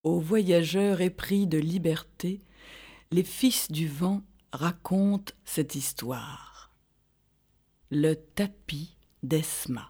Aux voyageurs épris de liberté, les fils du vent racontent cette histoire. Le tapis d'Esma.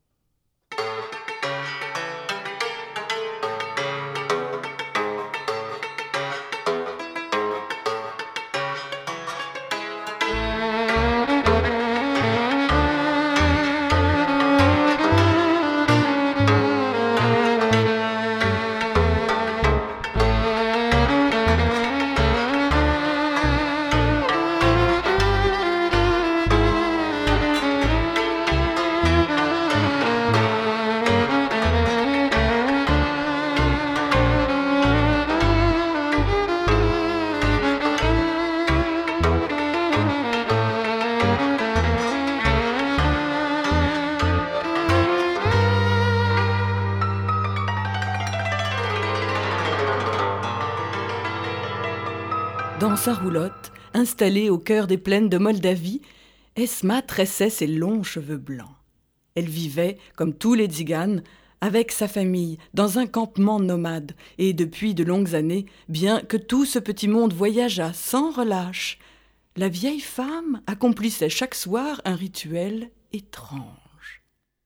Dans sa roulotte, installée au cœur des plaines de Moldavie, Esma tressait ses longs cheveux blancs. Elle vivait, comme tous les tziganes, avec sa famille, dans un campement nomade. Et depuis de longues années, bien que tout ce petit monde voyageât sans relâche, la vieille femme accomplissait chaque soir un rituel étrange.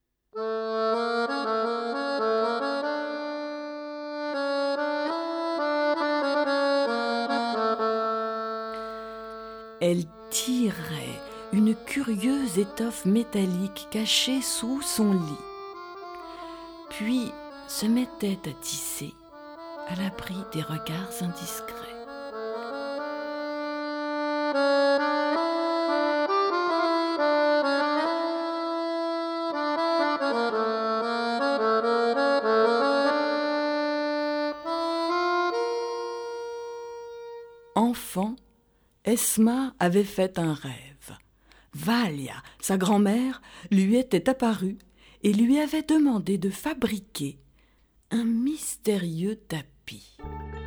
Elle tirait une curieuse étoffe métallique cachée sous son lit, puis se mettait à tisser à l'abri des regards indiscrets. Enfant, Esma avait fait un rêve. Valia, sa grand-mère, lui était apparue et lui avait demandé de fabriquer un mystérieux tapis.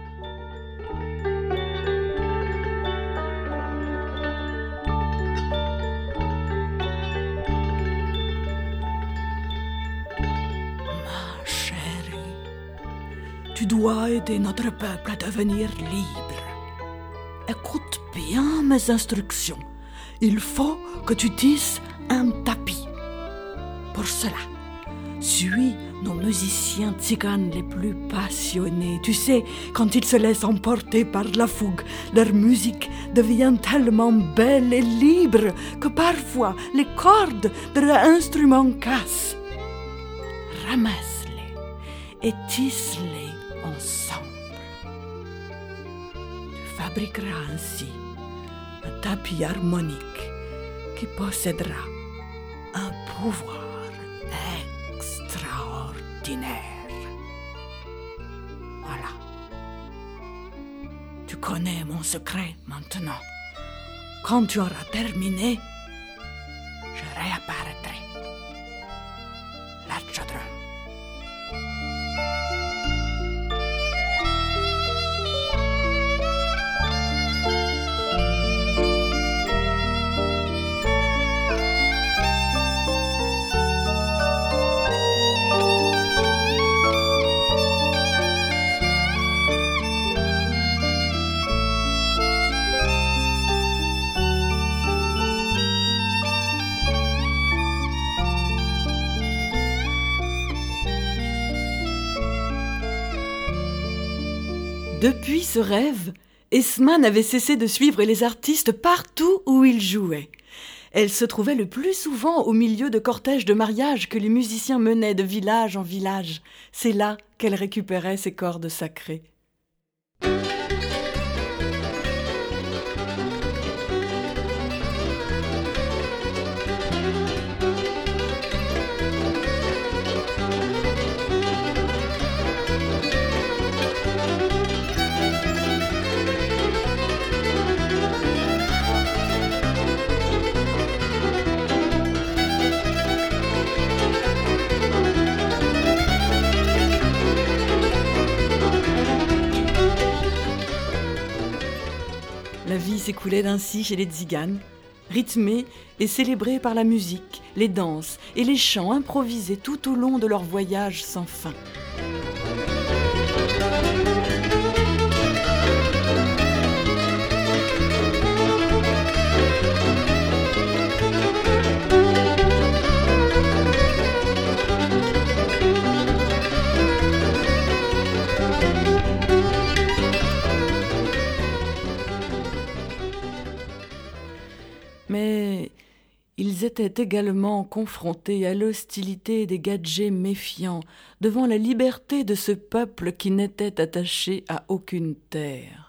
Ma chérie, tu dois aider notre peuple à devenir libre. Écoute bien mes instructions. Il faut que tu tisses un tapis. Pour cela, suis nos musiciens tziganes les plus passionnés. Tu sais, quand ils se laissent emporter par la fougue, leur musique devient tellement belle et libre que parfois les cordes de leur instrument cassent. Ramasse-les et tisse-les ensemble. Fabriquera ainsi un tapis harmonique qui possédera un pouvoir extraordinaire. Voilà. Tu connais mon secret maintenant. Quand tu auras terminé, je réapparaîtrai. La chadra. Depuis ce rêve, Esma n'avait cessé de suivre les artistes partout où ils jouaient. Elle se trouvait le plus souvent au milieu de cortèges de mariage que les musiciens menaient de village en village. C'est là qu'elle récupérait ses cordes sacrées. La vie s'écoulait ainsi chez les tziganes, rythmée et célébrée par la musique, les danses et les chants improvisés tout au long de leur voyage sans fin. étaient également confrontés à l'hostilité des gadgets méfiants devant la liberté de ce peuple qui n'était attaché à aucune terre.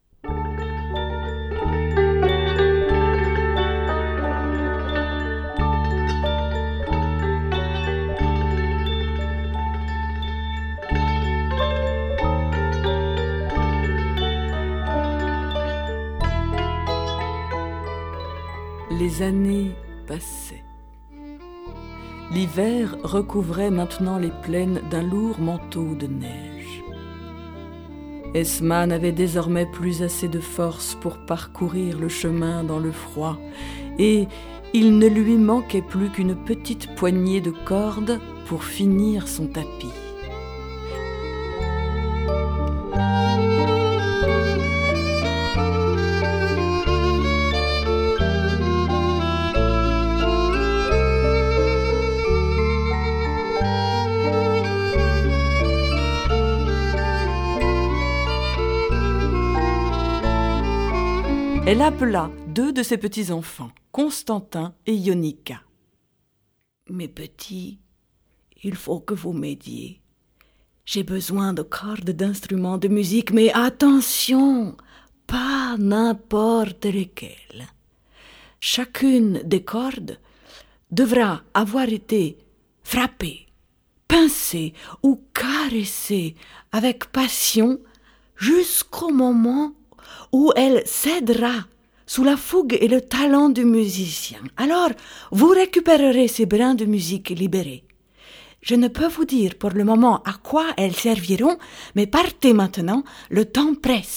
Les années passaient. L'hiver recouvrait maintenant les plaines d'un lourd manteau de neige. Esma n'avait désormais plus assez de force pour parcourir le chemin dans le froid, et il ne lui manquait plus qu'une petite poignée de cordes pour finir son tapis. Elle appela 2 de ses petits-enfants, Constantin et Ionika. « Mes petits, il faut que vous m'aidiez. J'ai besoin de cordes d'instruments de musique, mais attention, pas n'importe lesquelles. Chacune des cordes devra avoir été frappée, pincée ou caressée avec passion jusqu'au moment où elle cédera sous la fougue et le talent du musicien. Alors, vous récupérerez ces brins de musique libérés. Je ne peux vous dire pour le moment à quoi elles serviront, mais partez maintenant, le temps presse. »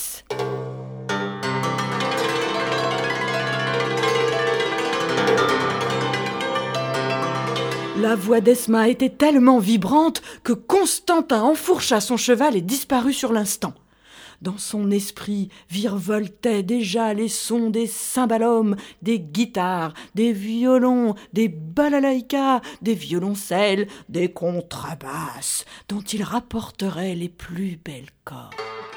La voix d'Esma était tellement vibrante que Constantin enfourcha son cheval et disparut sur l'instant. Dans son esprit virevoltaient déjà les sons des cymbalums, des guitares, des violons, des balalaïkas, des violoncelles, des contrebasses, dont il rapporterait les plus belles cordes.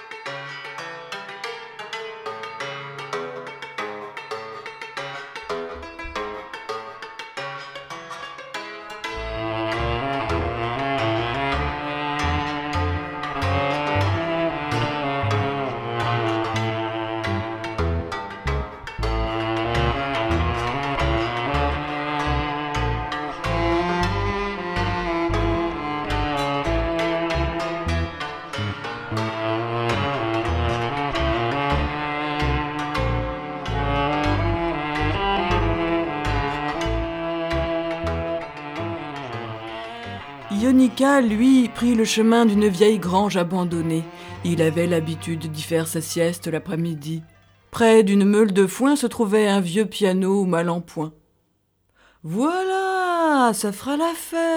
Ionika, lui, prit le chemin d'une vieille grange abandonnée. Il avait l'habitude d'y faire sa sieste l'après-midi. Près d'une meule de foin se trouvait un vieux piano mal en point. « Voilà, ça fera l'affaire !»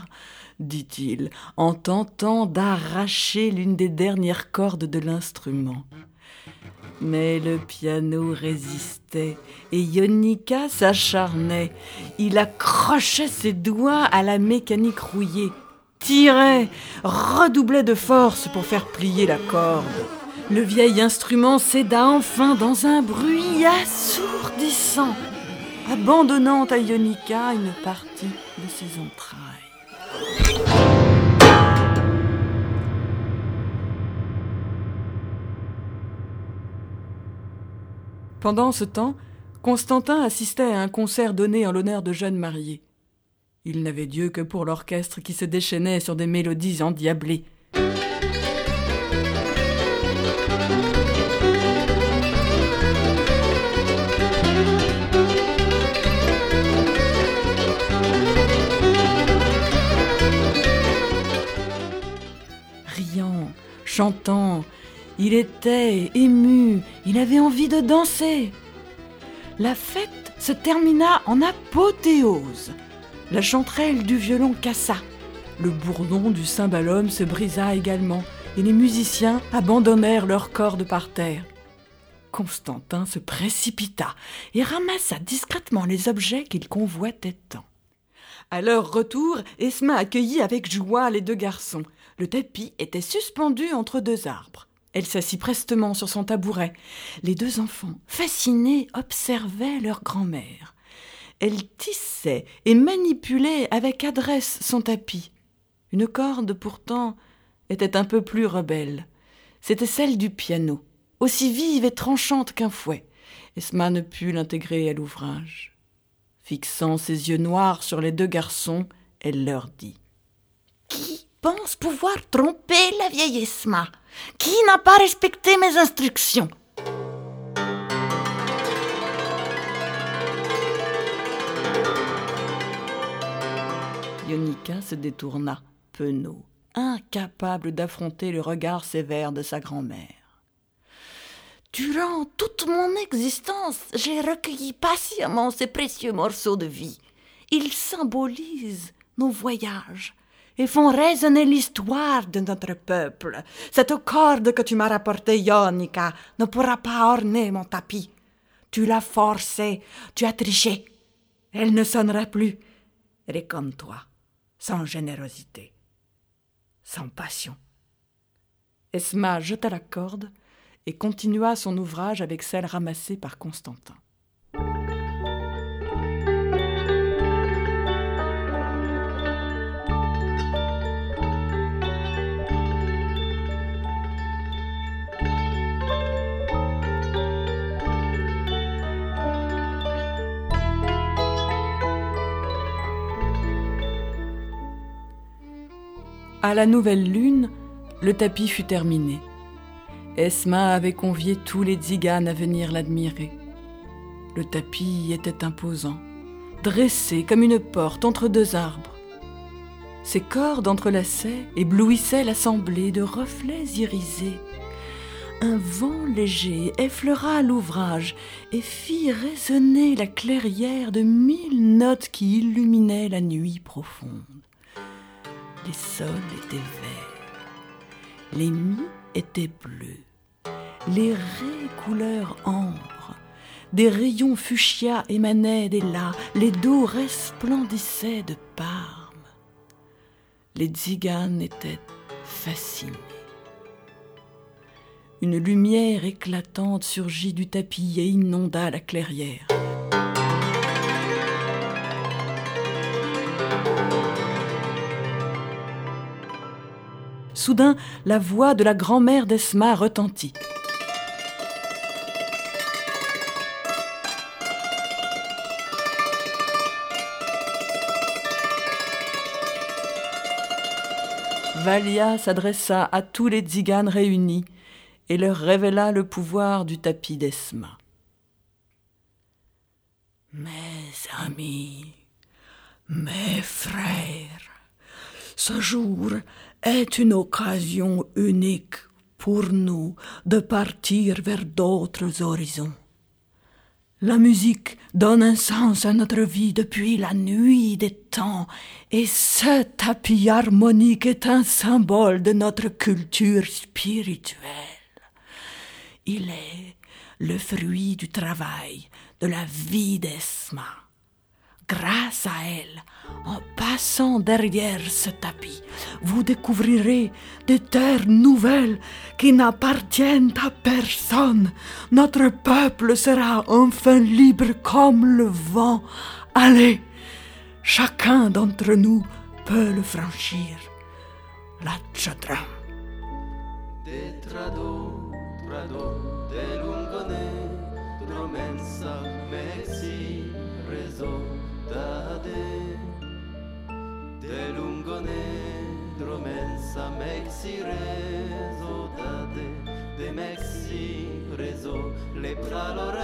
dit-il, en tentant d'arracher l'une des dernières cordes de l'instrument. Mais le piano résistait et Ionika s'acharnait. Il accrochait ses doigts à la mécanique rouillée, tirait, redoublait de force pour faire plier la corde. Le vieil instrument céda enfin dans un bruit assourdissant, abandonnant à Ionika une partie de ses entrailles. Pendant ce temps, Constantin assistait à un concert donné en l'honneur de jeunes mariés. Il n'avait Dieu que pour l'orchestre qui se déchaînait sur des mélodies endiablées. Riant, chantant, il était ému, il avait envie de danser. La fête se termina en apothéose. La chanterelle du violon cassa. Le bourdon du cymbalum se brisa également et les musiciens abandonnèrent leurs cordes par terre. Constantin se précipita et ramassa discrètement les objets qu'il convoitait tant. À leur retour, Esma accueillit avec joie les 2 garçons. Le tapis était suspendu entre 2 arbres. Elle s'assit prestement sur son tabouret. Les 2 enfants, fascinés, observaient leur grand-mère. Elle tissait et manipulait avec adresse son tapis. Une corde, pourtant, était un peu plus rebelle. C'était celle du piano, aussi vive et tranchante qu'un fouet. Esma ne put l'intégrer à l'ouvrage. Fixant ses yeux noirs sur les deux garçons, elle leur dit « Qui pense pouvoir tromper la vieille Esma? Qui n'a pas respecté mes instructions ?» Ionika se détourna, penaud, incapable d'affronter le regard sévère de sa grand-mère. « Durant toute mon existence, j'ai recueilli patiemment ces précieux morceaux de vie. Ils symbolisent nos voyages et font résonner l'histoire de notre peuple. Cette corde que tu m'as rapportée, Ionika, ne pourra pas orner mon tapis. Tu l'as forcée, tu as triché. Elle ne sonnera plus. Elle est comme toi, sans générosité, sans passion. » Esma jeta la corde et continua son ouvrage avec celle ramassée par Constantin. À la nouvelle lune, le tapis fut terminé. Esma avait convié tous les tziganes à venir l'admirer. Le tapis était imposant, dressé comme une porte entre deux arbres. Ses cordes entrelaçaient, éblouissaient l'assemblée de reflets irisés. Un vent léger effleura l'ouvrage et fit résonner la clairière de 1000 notes qui illuminaient la nuit profonde. Les sols étaient verts, les mis étaient bleus, les raies couleur ambre, des rayons fuchsia émanaient des lacs, les dos resplendissaient de parme. Les tziganes étaient fascinés. Une lumière éclatante surgit du tapis et inonda la clairière. Soudain, la voix de la grand-mère d'Esma retentit. Valia s'adressa à tous les tziganes réunis et leur révéla le pouvoir du tapis d'Esma. « Mes amis, mes frères, ce jour est une occasion unique pour nous de partir vers d'autres horizons. La musique donne un sens à notre vie depuis la nuit des temps, et ce tapis harmonique est un symbole de notre culture spirituelle. Il est le fruit du travail, de la vie d'Esma. Grâce à elle, en passant derrière ce tapis, vous découvrirez des terres nouvelles qui n'appartiennent à personne. Notre peuple sera enfin libre comme le vent. Allez, chacun d'entre nous peut le franchir. La Tchadram. De lungone dromensa mexi rezo dade de mexi rezo le praloren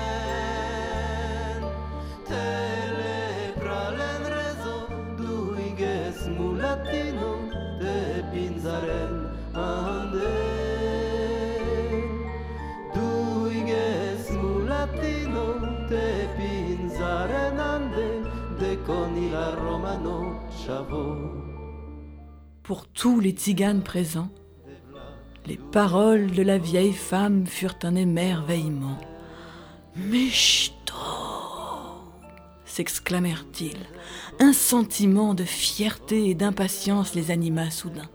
tele pralen rezo duiges mulatino de pinzaren ande duiges mulatino de pinzaren ande de conila romano. Pour tous les tziganes présents, les paroles de la vieille femme furent un émerveillement. « Mishto !» s'exclamèrent-ils. Un sentiment de fierté et d'impatience les anima soudain.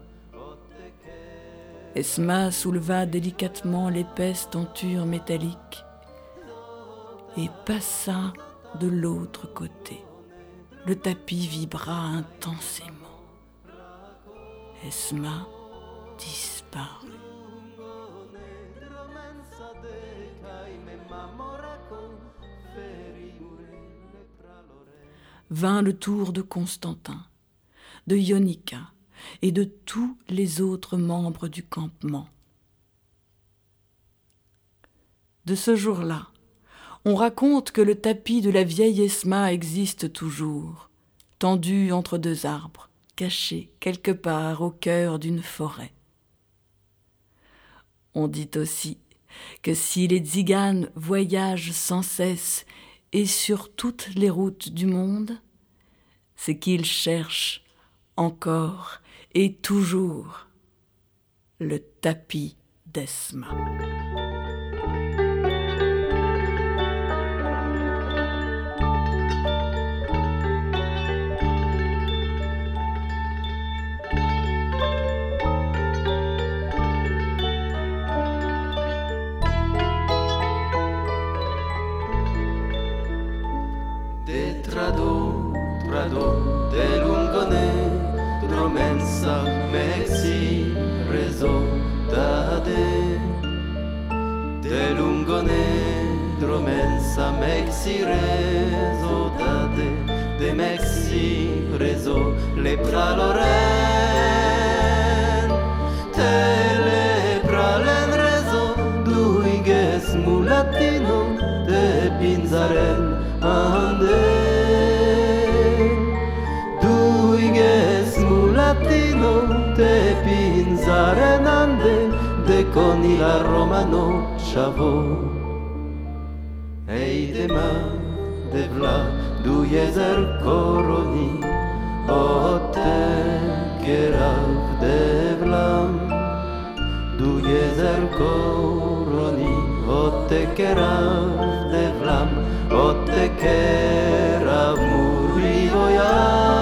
Esma souleva délicatement l'épaisse tenture métallique et passa de l'autre côté. Le tapis vibra intensément. Esma disparut. Vint le tour de Constantin, de Ionica et de tous les autres membres du campement. De ce jour-là, on raconte que le tapis de la vieille Esma existe toujours, tendu entre deux arbres, caché quelque part au cœur d'une forêt. On dit aussi que si les tziganes voyagent sans cesse et sur toutes les routes du monde, c'est qu'ils cherchent encore et toujours le tapis d'Esma. Trado de lungone, dromensa mexi rezodade. De lungone, dromensa mexi rezodade. De mexi rezo le praloren. Te pralen rezo, duiges mulatino, de pinzaren ande. Mulatino te pinzarenande de conila romano chavo. Ei dema de vla du jezer koroni, ote kerav de vlam. Du jezer koroni, ote kerav de vlam, ote kerav murivoya.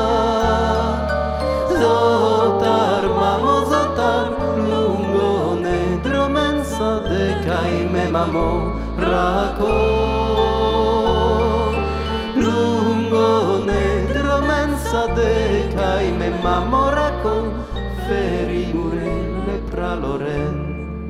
Zotar, mamo, zotar, lungone, dromensa de caime, mamo, raco. Lungone, dromensa de caime, mamo, raco, ferimure le praloren.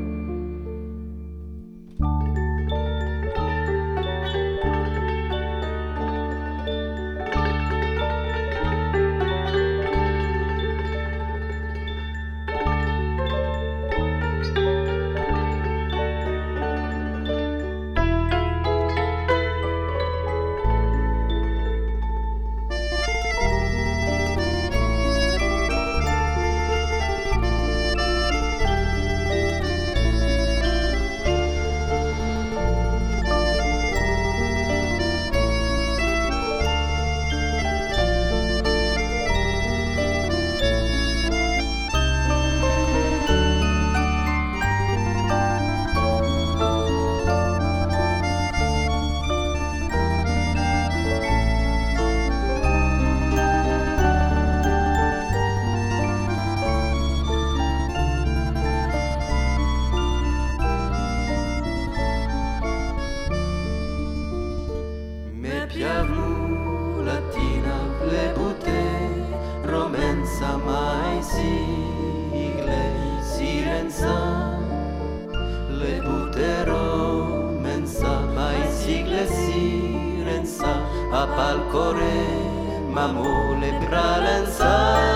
Palcore, mamo le pralensa.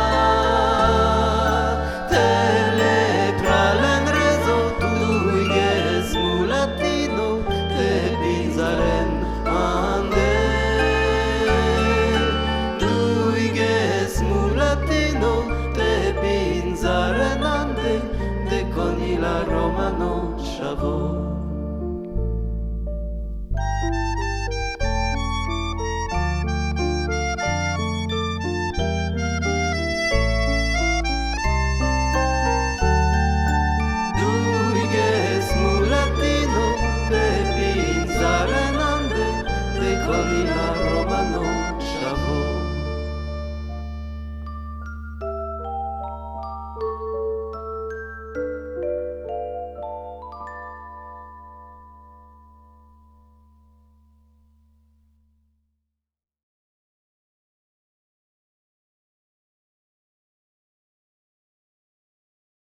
Te pralen rezo, duiges mulatino, te pinzaren ande. Duiges mulatino, te pinzaren ande, de conila romano chavo. Con il